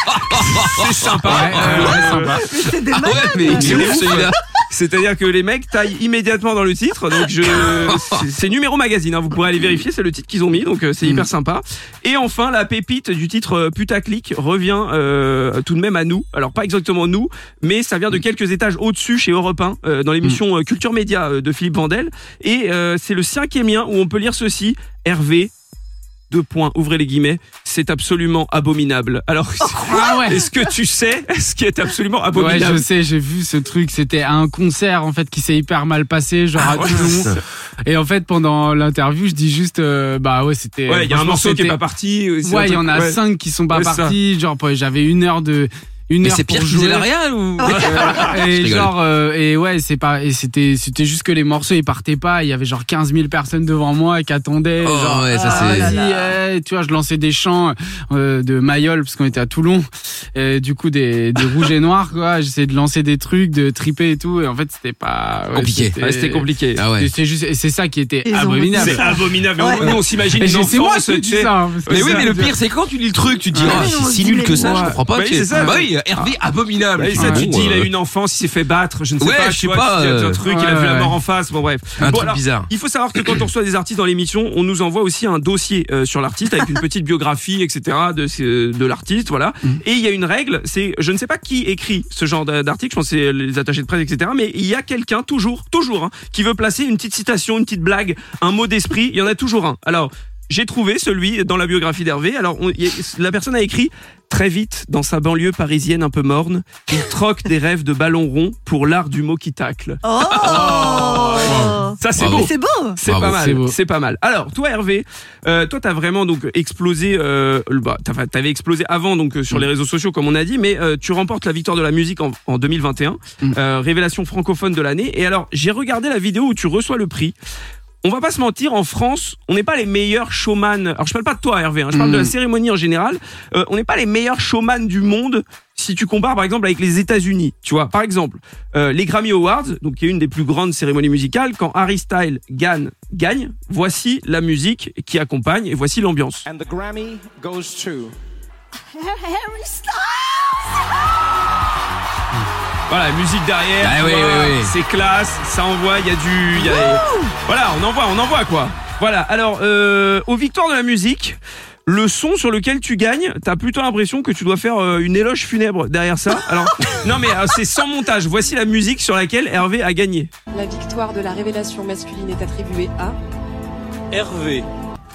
C'est sympa. Ouais, ouais, ouais, sympa. Mais c'est des Ah malades. ouais, mais il est ouf celui-là. C'est-à-dire que les mecs taillent immédiatement dans le titre. Donc je, c'est, c'est Numéro Magazine. Hein, vous pourrez aller vérifier. C'est le titre qu'ils ont mis. Donc euh, c'est hyper sympa. Et enfin la pépite du titre euh, putaclic revient euh, tout de même à nous. Alors pas exactement nous, mais ça vient de quelques étages au-dessus chez Europe un euh, dans l'émission euh, Culture Média euh, de Philippe Vandel. Et euh, c'est le cinquième lien où on peut lire ceci. Hervé deux points, ouvrez les guillemets, c'est absolument abominable. Alors, Ah ouais. est-ce que tu sais ce qui est absolument Ouais, abominable? je sais, j'ai vu ce truc. C'était à un concert en fait qui s'est hyper mal passé, genre à Toulon. Et en fait, pendant l'interview, je dis juste, euh, bah ouais, c'était. Ouais, il y a un franchement, morceau qui est c'était- pas parti. c'est un Ouais, il y truc- en a ouais. cinq qui sont pas Ouais, ça. partis. Genre, j'avais une heure de. Une Mais heure c'est pour pire qu'ils jouer. faisaient la réal ou Euh, Je et rigole. genre euh, et ouais c'est pas et c'était c'était juste que les morceaux ils partaient pas, il y avait genre quinze mille personnes devant moi qui attendaient. Oh, genre, ouais, ça, ah, c'est- vas-y, eh, tu vois, je lançais des chants euh, de Mayol parce qu'on était à Toulon, et du coup des des rouges et noirs quoi, j'essayais de lancer des trucs, de triper et tout, et en fait c'était pas ouais, Compliqué. Ouais, c'était compliqué. Ah ouais. C'est juste et c'est ça qui était Ils ont abominable. C'est abominable. Mais Ouais. on- Nous, on s'imagine Et une c'est moi enfance, qui tu dis sais. ça. hein, parce que Mais oui, ça, mais le je- pire, c'est quand tu lis le truc, tu te dis, Ouais. ah, c'est si nul que ça, je Ouais. comprends pas. Bah que- oui, c'est ça. Bah oui, Hervé abominable. Bah, et ça, Bon, tu te dis, il a euh, eu une enfance, il s'est fait battre, je ne sais Ouais, pas, je tu sais vois, pas, il y a euh, un truc, il a ouais, vu la ouais. mort en face, bon bref. Un Bon, truc alors, bizarre. il faut savoir que quand on reçoit des artistes dans l'émission, on nous envoie aussi un dossier euh, sur l'artiste avec une petite biographie, et cetera de, ce- de l'artiste, voilà. Mm. Et il y a une règle, c'est, je ne sais pas qui écrit ce genre d'a- d'article, je pense que c'est les attachés de presse, et cetera. Mais il y a quelqu'un, toujours, toujours, hein, qui veut placer une petite citation, une petite blague, un mot d'esprit, il y en a toujours un. Alors, j'ai trouvé celui dans la biographie d'Hervé. Alors, on- y a- la personne a écrit: très vite, dans sa banlieue parisienne un peu morne, il troque des rêves de ballon rond pour l'art du mot qui tacle. Oh, Ça, c'est Bravo. beau. Mais c'est beau. C'est Bravo, pas mal, c'est beau. c'est pas mal. Alors, toi, Hervé, euh, toi, t'as vraiment donc explosé. Euh, le- bah, t'as- t'avais explosé avant donc euh, sur les réseaux sociaux, comme on a dit, mais euh, tu remportes la victoire de la musique en, en deux mille vingt et un, Mm. euh, révélation francophone de l'année. Et alors, j'ai regardé la vidéo où tu reçois le prix. On va pas se mentir, en France, on n'est pas les meilleurs showman. Alors, je parle pas de toi, Hervé, hein, je parle Mm. de la cérémonie en général. Euh, on n'est pas les meilleurs showman du monde. Si tu compares par exemple avec les États-Unis, tu vois, par exemple, euh, les Grammy Awards, donc qui est une des plus grandes cérémonies musicales, quand Harry Styles gagne, gagne, voici la musique qui accompagne et voici l'ambiance. And the Grammy goes to Harry Styles. Voilà, la musique derrière, Ah tu oui, vois, oui, oui. c'est classe, ça envoie, il y a du, il y a- voilà, on envoie, on envoie quoi. Voilà. Alors, euh, aux victoires de la musique. Le son sur lequel tu gagnes, t'as plutôt l'impression que tu dois faire euh, une éloge funèbre derrière ça. Alors, non mais euh, c'est sans montage. Voici la musique sur laquelle Hervé a gagné. La victoire de la révélation masculine est attribuée à Hervé.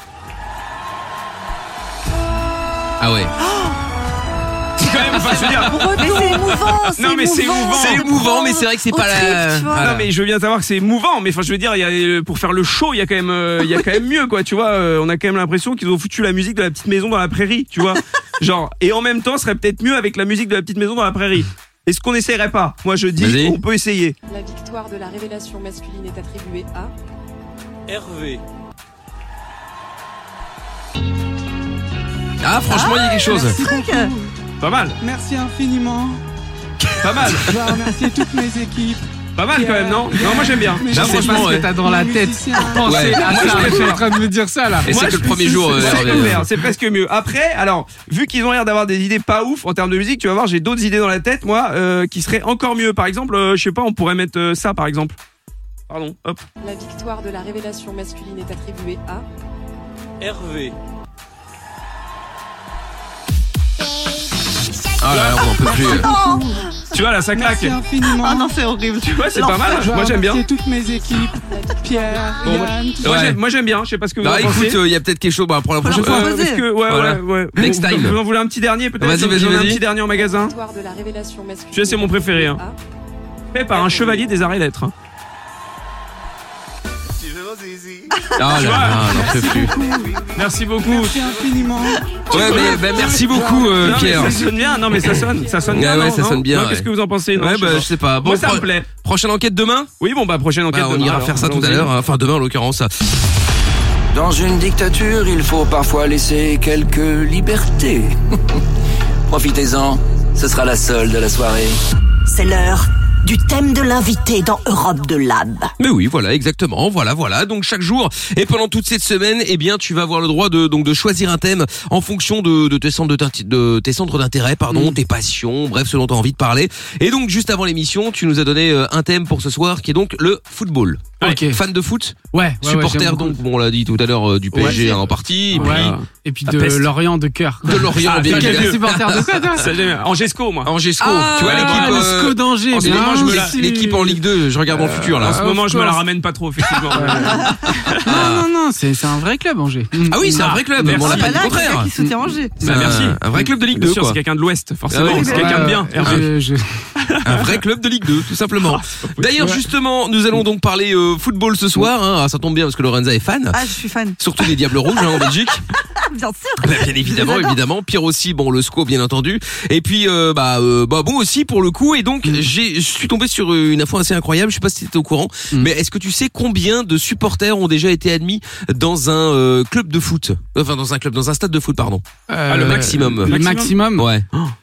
Ah ouais. C'est quand même, enfin, je veux dire, Mais c'est émouvant. c'est Non, mais c'est émouvant. C'est émouvant, mais c'est vrai que c'est Au pas la. trip, tu vois. Voilà. non mais je veux bien savoir que c'est émouvant, mais enfin je veux dire, il y a, euh, pour faire le show, il y a quand même, euh, il y a quand même mieux quoi, tu vois. euh, on a quand même l'impression qu'ils ont foutu la musique de la petite maison dans la prairie, tu vois. Genre, et en même temps, ce serait peut-être mieux avec la musique de la petite maison dans la prairie. Est-ce qu'on essaierait pas? Moi je dis, Vas-y. on peut essayer. la victoire de la révélation masculine est attribuée à Hervé. Ah, franchement, il y a quelque chose. Truc. Pas mal, Merci infiniment. pas mal, Je dois remercier toutes mes équipes. pas mal quand même, non? Non, moi j'aime bien. Mais Je Là, sais pas franchement, ce ouais. que t'as dans la les tête. musiciens. Pensez Ouais. à Moi, ça, je je suis préfère. en train de me dire ça là. Et Moi, c'est que je le premier jour. euh, C'est Hervé. ouvert, c'est presque mieux. Après, alors, vu qu'ils ont l'air d'avoir des idées pas ouf en termes de musique, tu vas voir, j'ai d'autres idées dans la tête, moi, euh, qui seraient encore mieux. Par exemple, euh, je sais pas, on pourrait mettre euh, ça, par exemple. Pardon, hop. la victoire de la révélation masculine est attribuée à Hervé. Ah là là, on en peut plus. Oh, Tu vois, là, ça claque. Merci infiniment. ah non, c'est horrible. Tu vois, c'est pas mal. Je dois Moi, j'aime bien. remercier toutes mes équipes. Pierre, Bon, moi- Yann. Moi, Ouais. j'aime- moi, j'aime bien. Je sais pas ce que vous Bah en pensez. écoute, il y a peut-être quelque chose bah, pour la Faut prochaine leur fois. proposer. Est-ce que, ouais, Voilà. ouais, ouais. Next Vous- time. Vous en voulez un petit dernier, peut-être? Vas-y, vas-y, J'en ai un vas-y. petit dernier en la magasin. victoire de la révélation masculine. Celui-là, c'est mon préféré, hein. à Fait par un chevalier des arts et lettres. hein. Ah là là, on en peut plus. Merci beaucoup. Merci infiniment. Ouais, mais bah, merci beaucoup, euh, Non, mais Pierre. ça sonne bien. Non, mais ça sonne, ça sonne Ouais, bien. ouais, non, ça non sonne bien, Non, ouais. Qu'est-ce que vous en pensez? Non, Ouais, je bah sais pas. je sais pas. Bon, Moi, ça pro- me plaît. prochaine enquête demain. Oui, bon, bah, prochaine enquête. Bah, on demain, ira alors. faire ça tout à Allons-y. l'heure. Enfin, demain en l'occurrence. Dans une dictature, il faut parfois laisser quelques libertés. Profitez-en, ce sera la solde de la soirée. C'est l'heure du thème de l'invité dans Europe de Lab. Mais oui, voilà, exactement. Voilà, voilà. Donc chaque jour et pendant toute cette semaine, eh bien, tu vas avoir le droit de donc de choisir un thème en fonction de, de tes centres de, de tes centres d'intérêt, pardon, Mm. tes passions, bref, ce dont tu as envie de parler. Et donc juste avant l'émission, tu nous as donné euh, un thème pour ce soir qui est donc le football. Ok. Fan de foot, Ouais, ouais, ouais, supporter j'aime beaucoup. donc, bon, on l'a dit tout à l'heure euh, du P S G Ouais. en partie, et Ouais. puis Et puis La de peste. Lorient de cœur. de Lorient, Ah, bien ça, T'es évidemment. supporter de quoi toi? Ça, j'aime bien. Angesco, moi. Angesco, Ah, tu vois l'équipe ouais, euh, Angesco d'Angers, en ce bien moment, je me la- sûr. l'équipe en Ligue deux, je regarde dans le futur En là. ce of moment, je me la course. ramène pas trop, effectivement. Ah, non, non, non, c'est, c'est un vrai club, Angers. Ah oui, c'est un vrai club. Merci. On l'a pas dit le Là, contraire. quelqu'un qui soutient Angers. Bah, merci. Un vrai club de Ligue Bien deux, sûr, quoi. c'est quelqu'un de l'Ouest, forcément. Ah oui, c'est bah, quelqu'un de euh, bien. Je- je- Un vrai club de Ligue deux, tout simplement. Ah, D'ailleurs, Ouais. justement, nous allons donc parler euh, football ce soir. Hein. Ah, ça tombe bien parce que Lorenza est fan. Ah, je suis fan. Surtout des Diables Rouges hein, en Belgique. Bien sûr. Bah, bien évidemment, J'adore. évidemment. Pire aussi, bon, le S C O, bien entendu. Et puis, euh, bah, euh, bah, bon aussi pour le coup. Et donc, j'ai, je suis tombé sur une info assez incroyable. Je sais pas si tu étais au courant, Mm. mais est-ce que tu sais combien de supporters ont déjà été admis dans un euh, club de foot, enfin dans un club, dans un stade de foot, pardon. Euh, Ah, le maximum. Le maximum. Ouais.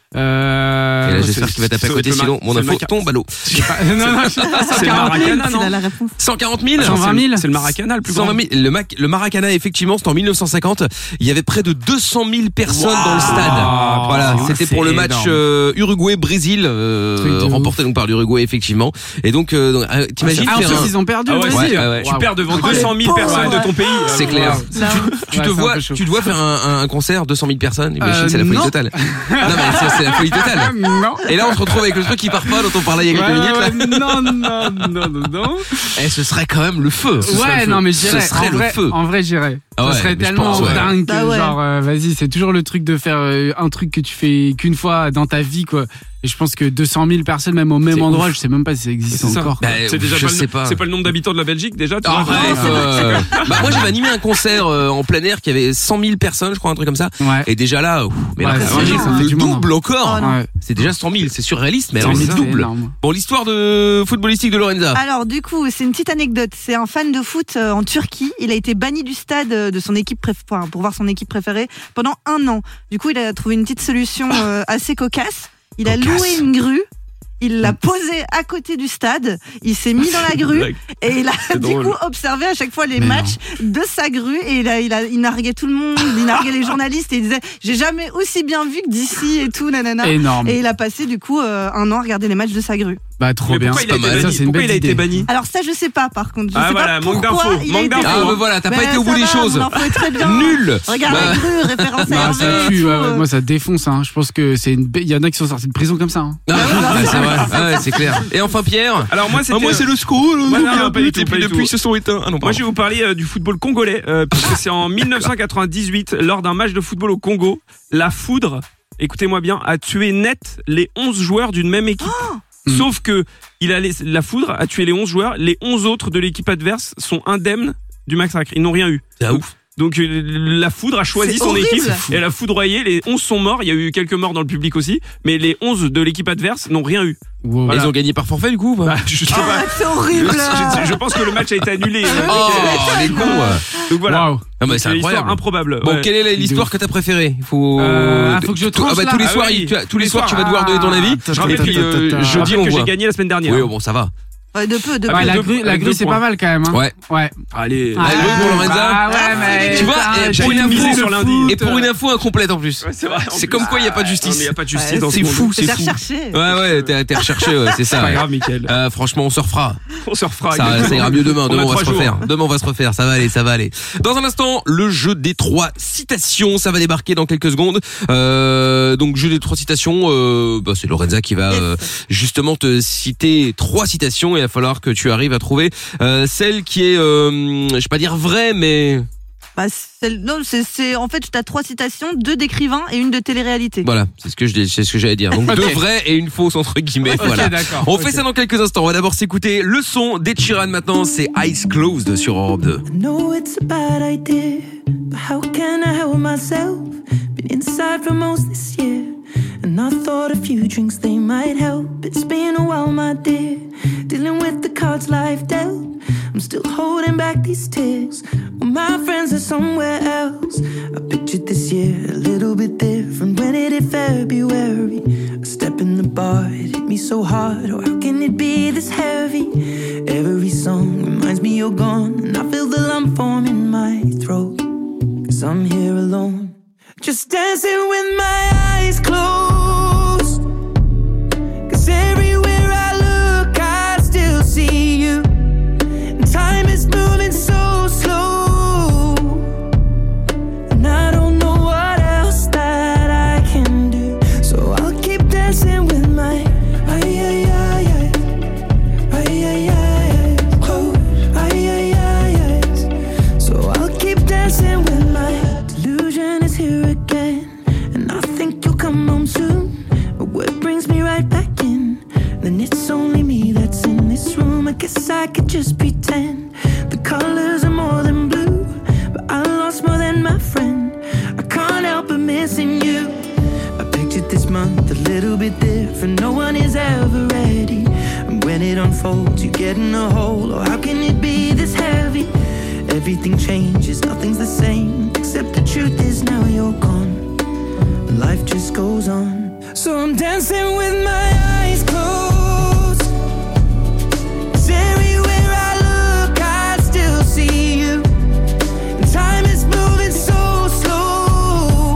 Euh, Et là, c'est- j'espère qu'il va taper à c'est- côté, c'est le sinon ma- mon c'est le info maca- tombe à l'eau. non, non, je sais pas, C'est le Maracana, Il a non la réponse. cent quarante mille cent vingt mille. C'est le Maracana le plus cent grand. vingt mille. Le, Mac, le Maracana, effectivement, c'était en mille neuf cent cinquante. Il y avait près de deux cent mille personnes dans le stade. Wow. Voilà, C'est c'était pour le match énorme. euh, Uruguay-Brésil, euh, Truc de remporté donc par l'Uruguay, effectivement. Et donc, euh, donc, euh, t'imagines Ah, en faire plus, un... ils ont perdu Ah le ouais, Brésil. ouais, ouais. Tu perds devant Oh, deux cent mille les personnes pauvres. de ton pays. C'est Euh, clair. wow. Là, Tu Ouais, te c'est un vois, peu chaud. tu dois faire un, un, un concert, deux cent mille personnes. Imagine, Euh, c'est la folie non. totale. Non, mais c'est, c'est la folie totale. Non. Et là, on se retrouve avec le truc qui part pas, dont on parlait il y a Ouais, quelques minutes, là. ouais, non, non, non, non, non. Eh, ce serait quand même le feu. Ce serait Ouais, le feu. non, mais Ce j'irais. serait En le vrai, feu. en vrai, j'irais. Ah Ça ouais, serait mais je tellement pense, ouais. dingue que, Bah ouais. genre, euh, vas-y, c'est toujours le truc de faire euh, un truc que tu fais qu'une fois dans ta vie, quoi. Et je pense que deux cent mille personnes, même au même C'est endroit, ouf. je sais même pas si ça existe C'est ça. encore. quoi. Bah, C'est déjà je pas, sais le, pas. c'est pas le nombre d'habitants de la Belgique déjà. Tu vois, Arrête, c'est- euh, bah moi j'avais animé un concert euh, en plein air qui avait cent mille personnes, je crois, un truc comme ça. Ouais. Et déjà là, ouf, mais Ouais, là, c'est c'est énorme, le ça fait du monde, double encore. Oh, non. Ouais. C'est déjà cent mille, c'est surréaliste, mais cent alors mille, c'est c'est double. énorme. Bon, l'histoire de footballistique de Lorenza. Alors du coup, c'est une petite anecdote. C'est un fan de foot euh, en Turquie. Il a été banni du stade euh, de son équipe préf- enfin, pour voir son équipe préférée pendant un an. Du coup, il a trouvé une petite solution euh, assez cocasse. Il a Cocasse. loué une grue. Il l'a posée à côté du stade. Il s'est mis dans la grue et il a C'est du drôle. coup observé à chaque fois les Mais matchs de sa grue et il a, il a, il narguait tout le monde, il narguait les journalistes et il disait j'ai jamais aussi bien vu que d'ici et tout nanana. Énorme. Et il a passé du coup euh, un an à regarder les matchs de sa grue. Bah, trop Mais bien. pourquoi il a pas été mal. Ça, banni c'est une Pourquoi belle il a été idée. banni Alors ça je sais pas par contre. Je Ah, sais voilà, pas manque pourquoi d'infos, il a manque été d'infos. Ah banni. bah voilà, t'as Ben, pas été au ça bout des va, choses. mon info est très bien. Nul. Regarde Bah, la grue, référence à Non, Hervé ça et tue, tout, ouais, euh. moi ça défonce. Hein. Je pense que c'est une. ba- Il y en a qui sont sortis de prison comme ça. Hein. Ah, bah, c'est vrai, Ah ouais, c'est clair. Et enfin Pierre. Alors moi, c'était- Ah, moi c'est le S C O, Moi, non, non, pas du tout, et pas puis du depuis tout. ils se sont éteints. Ah non, Moi, pardon. je vais vous parler euh, du football congolais, euh, puisque c'est en mille neuf cent quatre-vingt-dix-huit, lors d'un match de football au Congo, la foudre, écoutez-moi bien, a tué net les onze joueurs d'une même équipe. Sauf que il a laissé- la foudre a tué les onze joueurs, les onze autres de l'équipe adverse sont indemnes du massacre. Ils n'ont rien eu. C'est ouf. Donc euh, la foudre a choisi C'est son horrible. équipe C'est fou. et elle a foudroyé. Les onze sont morts. Il y a eu quelques morts dans le public aussi, mais les onze de l'équipe adverse n'ont rien eu. Wow. Voilà. Ils ont gagné par forfait du coup ou pas Bah, je sais pas. Ah, c'est horrible. Je, je pense que le match a été annulé. Oh, les cons. ouais. Donc voilà. Waouh. Ah bah c'est une histoire incroyable. improbable. Bon, Ouais. quelle est l'histoire que t'as préférée? Il faut. Euh, ah, faut que je Tout- ah tranche, bah là. tous les Ah soirs, oui. il- tu as- tous les Les soirs, tu vas soirs. devoir donner ton avis. Ah, Je rappelle Et puis que- euh, je Je jeudi rappelle on que voit. j'ai gagné la semaine dernière. Oui, bon, ça va. Ouais, de peu, de Ouais, peu. Avec la deux- grue, la avec grue deux c'est points. pas mal quand même. Hein. Ouais. Ouais. Allez. Ah, grue pour Lorenza. Ah ouais, mais. Tu vois, putain, et j'ai pour une tout misé info- sur lundi. Et pour une info incomplète en plus. Ouais, c'est vrai. C'est comme quoi il n'y a pas de Non, mais justice. il y a pas de justice Ouais, dans C'est ce monde. fou, c'est T'es fou. recherché. Ouais, ouais, t'es t'es recherché, ouais, c'est C'est ça. pas ouais. grave, Mickaël. Euh, franchement, on se refera. On se refera. Ça, exactement. ça ira mieux demain. On Demain, a on va trois se jours. refaire. Demain, on va se refaire. Ça va aller, ça va aller. Dans un instant, le jeu des trois citations. Ça va débarquer dans quelques secondes. Euh, donc, jeu des trois citations. Euh, bah, c'est Lorenza qui va euh, justement te citer trois citations. Et il va falloir que tu arrives à trouver euh, celle qui est, euh, je vais pas dire vraie, mais Bah, c'est- non, c'est, c'est- en fait, tu as trois citations, deux d'écrivains et une de télé-réalité. voilà, c'est ce que je, c'est ce que j'allais dire. Donc Ok. deux vraies et une fausse entre guillemets. Ok, Voilà. d'accord. On Ok. fait ça dans quelques instants. On va d'abord s'écouter le son d'Ed Sheeran maintenant. C'est Eyes Closed sur Europe deux. I know it's a bad idea, but how can I help myself? Been inside for most this year, and I thought a few drinks they might help. It's been a while, my dear, dealing with the cards life dealt. I'm still holding back these tears. Well, my friends are somewhere else. I pictured this year a little bit different. When it hit February, a step in the bar, it hit me so hard. Oh, how can it be this heavy? Every song reminds me you're gone, and I feel the lump form in my throat. Cause I'm here alone, just dancing with my eyes closed. Cause everywhere I look, I still see you. And time is moving so slow, and I don't know what else that I can do. So I'll keep dancing with my ay ay ay ay ay ay ay close ay ay ay ay. So just pretend. The colors are more than blue, but I lost more than my friend. I can't help but missing you. I pictured this month a little bit different. No one is ever ready, and when it unfolds, you get in a hole. Oh, how can it be this heavy? Everything changes, nothing's the same, except the truth is now you're gone. Life just goes on. So I'm dancing with my eyes closed. 'Cause everywhere I look, I still see you. And time is moving so slow,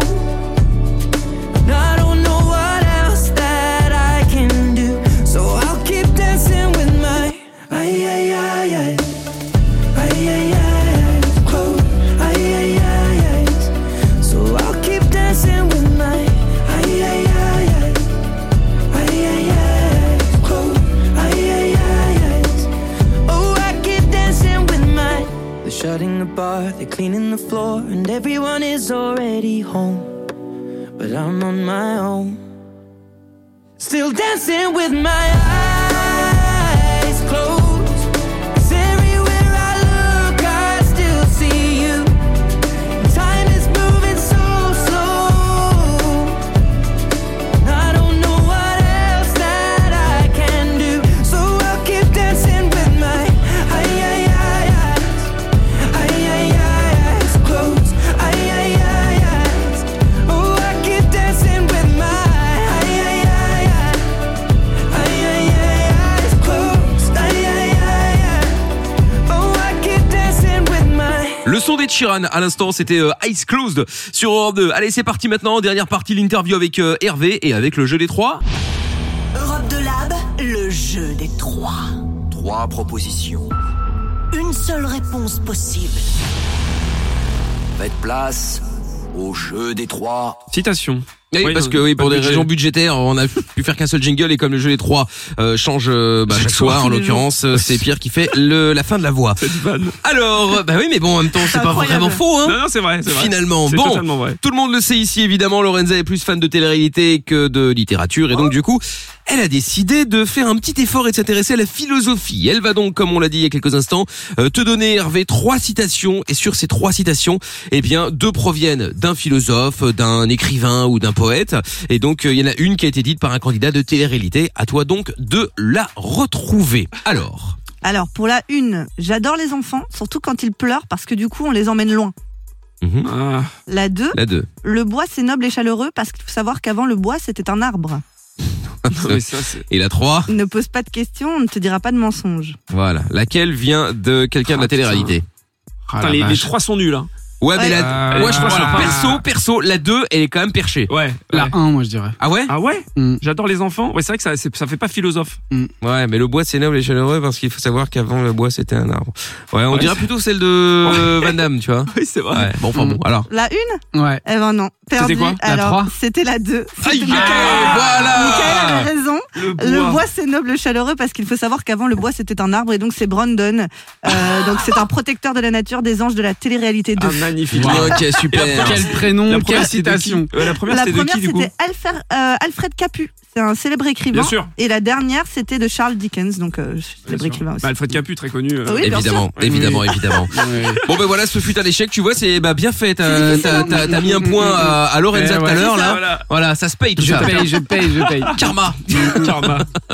and I don't know what else that I can do. So I'll keep dancing with my ay ay ay ay ay ay ay close ay ay ay ay. So I'll keep dancing with my ay ay ay ay ay ay ay close ay ay ay ay. Oh, I keep dancing with my. They're shutting the bar, they're cleaning the floor, and everyone is already home, but I'm on my own. Still dancing with my eyes closed. 'Cause everywhere I look, I still see you. Time is moving so slow, and I don't know what else that I can do. So I'll keep dancing with my ay ay ay eyes, ay ay ay eyes closed, ay ay ay eyes. Oh, I keep dancing with my ay ay ay ay ay ay ay eyes closed, ay ay ay ay. Oh, I keep dancing with my. Le son des Sheeran à l'instant, c'était euh, Eyes Closed sur Europe deux. Allez, c'est parti maintenant, dernière partie, l'interview avec euh, Hervé et avec le jeu des trois. Europe de Lab, le jeu des trois. Trois propositions. Une seule réponse possible. Faites place au jeu des trois. Citation. Oui, Oui, parce non, que oui, pas pour de des budget. raisons budgétaires, on a pu faire qu'un seul jingle et comme le jeu des trois euh, change euh, bah, chaque soir, en tous les l'occurrence, euh, c'est Pierre qui fait le, la fin de la voix. Cette vanne. Alors, bah oui, mais bon, en même temps, c'est pas incroyable. vraiment faux, hein. Non, non, c'est vrai, c'est vrai. Finalement, C'est bon, totalement vrai. tout le monde le sait ici, évidemment, Lorenza est plus fan de télé-réalité que de littérature, et donc du coup, elle a décidé de faire un petit effort et de s'intéresser à la philosophie. Elle va donc, comme on l'a dit il y a quelques instants, euh, te donner, Hervé, trois citations, et sur ces trois citations, eh bien, deux proviennent d'un philosophe, d'un écrivain ou d'un poète, et donc il y en a une qui a été dite par un candidat de télé-réalité. À toi donc de la retrouver. Alors, Alors, pour la une, j'adore les enfants, surtout quand ils pleurent, parce que du coup, on les emmène loin. mhm, Ah, La deux, la deux. le bois, c'est noble et chaleureux, parce qu'il faut savoir qu'avant, le bois, c'était un arbre. non, mais ça, c'est. Et la trois, Ne pose pas de questions, on ne te dira pas de mensonges. voilà. Laquelle vient de quelqu'un de la Ah, télé-réalité? Ah, Putain, la les, les vache. trois sont nuls, hein. Ouais, mais Ouais. la, Euh, ouais, je pense voilà. que perso, perso, la deux, elle est quand même perchée. Ouais. La ouais. un, moi, je dirais. Ah ouais? Ah ouais? Mm. J'adore les enfants. Ouais, c'est vrai que ça, c'est- ça fait pas philosophe. Ouais, mais le bois c'est noble et chaleureux parce qu'il faut savoir qu'avant le bois c'était un arbre. Ouais, on Ouais, dirait c'est- plutôt celle de euh, Van Damme, tu vois. Oui, c'est vrai. Ouais, bon, enfin bon, alors. La une Ouais. Eh ben non, perdu. quoi La Alors, trois c'était la deux. Aïe, C'était aïe, Michael. voilà! Michael avait raison. Le bois. Le bois, c'est noble et chaleureux parce qu'il faut savoir qu'avant, le bois, c'était un arbre et donc c'est Brandon. Euh, donc c'est un protecteur de la nature des anges de la télé-réalité deux. Ah, magnifique. Ok, super. Quel prénom, La quelle première, c'était de qui citation. Euh, La première, La c'était de première, qui, du coup? c'était Alfer- euh, Alfred Capu. C'est un célèbre écrivain. Bien sûr. Et la dernière, c'était de Charles Dickens, donc euh, Bien célèbre sûr. écrivain aussi. Bah, Alfred Capu, très connu. euh. Oui, bien Évidemment, sûr. évidemment, Oui. évidemment. Ouais. Bon ben voilà, ce fut un échec, tu vois, c'est bah, bien fait. T'as C'est difficile, t'as- hein. t'as- t'as mis un point à, à Lorenza Eh tout à ouais, l'heure c'est ça, là. voilà. Voilà, ça se paye tout Je ça. paye, je paye, je paye. Karma. Karma.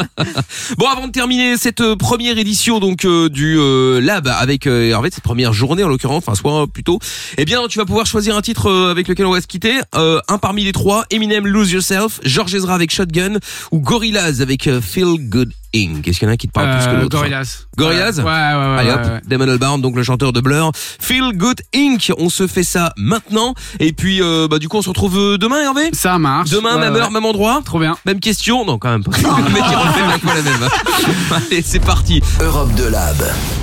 Bon, avant de terminer cette euh, première édition donc euh, du euh, Lab avec euh, Hervé, cette première journée en l'occurrence, enfin soir plutôt, eh bien tu vas pouvoir choisir un titre euh, avec lequel on va se quitter. Euh, un parmi les trois, Eminem Lose Yourself, George Ezra avec Shotgun ou Gorillaz avec euh, Feel Good Inc. Est-ce qu'il y en a un qui te parle plus que Euh, l'autre? Gorillaz. Gorillaz. Ouais, ouais, ouais. Allez ouais, hop, ouais. Damon Albarn, donc le chanteur de Blur. Feel Good Inc. On se fait ça maintenant. Et puis, euh, bah du coup, on se retrouve euh, demain, Hervé. Ça marche. Demain, Ouais, même ouais. heure, même endroit. Trop bien. Même question. Non, quand même pas. Le mec, il refait la fois la même. Allez, c'est parti. Europe deux Lab.